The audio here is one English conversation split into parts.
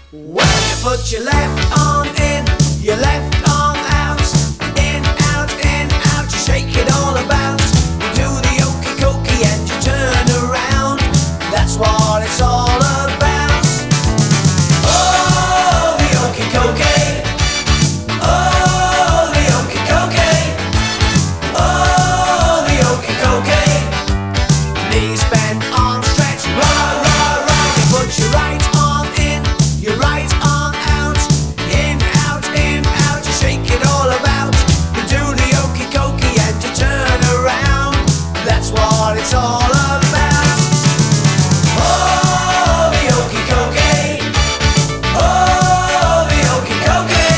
Well, you put your left arm in, your left arm out, in, out, you shake it all about. You do the okey cokey and you turn around. That's what it's all about. Oh, the okey cokey. Oh, the okey cokey. Oh, the okey cokey. Knees bent, arms stretched, rah, rah, rah. You put your right arm in, your right arm out, in, out, you shake it all about. You do the okey cokey and you turn around. That's what it's all about. Oh, the okey cokey. Oh, the okey cokey.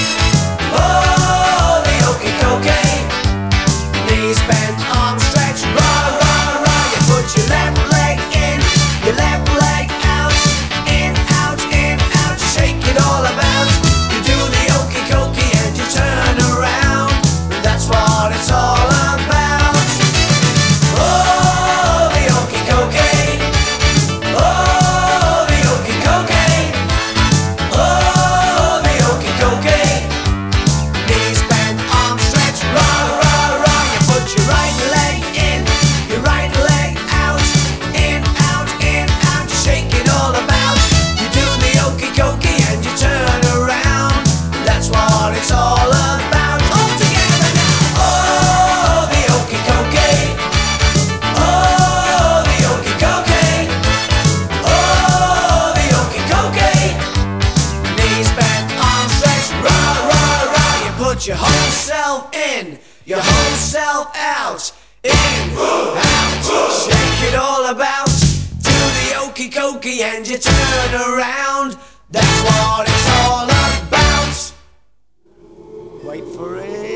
Oh, the okey cokey. Knees bent, arms stretched, rah, rah, rah. You put your left leg in, your left leg out, in, out, you shake it all about. You do the okey cokey and you turn around. That's what it's all about. Oh, the okey cokey. Oh, the okey cokey. Oh, the okey cokey. Knees bent, arms stretched, rah, rah, rah. You put your right leg in, your right leg out, in, out, you shake it all about. You do the okey cokey and you turn around. That's what it's all about. All together now. Oh, the okey cokey. Oh, the okey cokey. Oh, the okey cokey. Knees bent, arms stretched, rah, rah, rah. You put your whole self in, your whole self out, in, out, shake it all about. Do the okey cokey and you turn around. That's what it's all about. Wait for it.